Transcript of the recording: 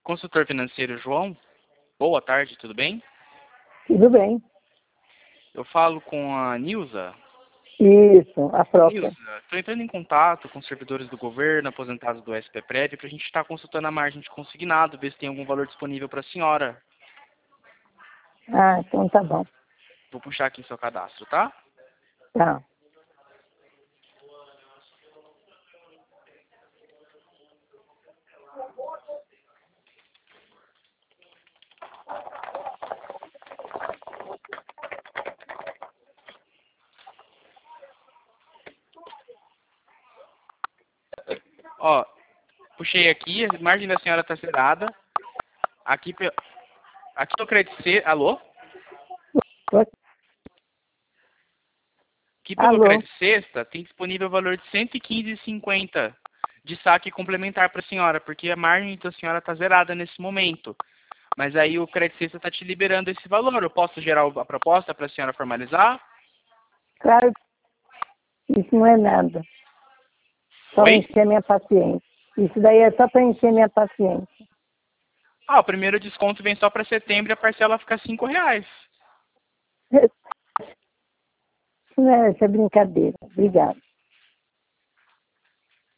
Consultor financeiro João, boa tarde, tudo bem? Tudo bem. Eu falo com a Nilza. Isso, a própria. Nilza, estou entrando em contato com servidores do governo, aposentados do SPPREV, para a gente estar consultando a margem de consignado, ver se tem algum valor disponível para a senhora. Ah, então tá bom. Vou puxar aqui seu cadastro, tá? Tá. Ó, puxei aqui, a margem da senhora está zerada. Aqui no Crédito C, alô? Aqui pelo Alô? Crédito Sexta tem disponível o valor de R$ 115,50 de saque complementar para a senhora, porque a margem da senhora está zerada nesse momento. Mas aí o Crédito Sexta está te liberando esse valor. Eu posso gerar a proposta para a senhora formalizar? Claro que isso não é nada. Só Oi? encher minha paciência. Isso daí é só para encher minha paciência. Ah, o primeiro desconto vem só para setembro e a parcela fica R$ 5,00. Isso é brincadeira. Obrigada.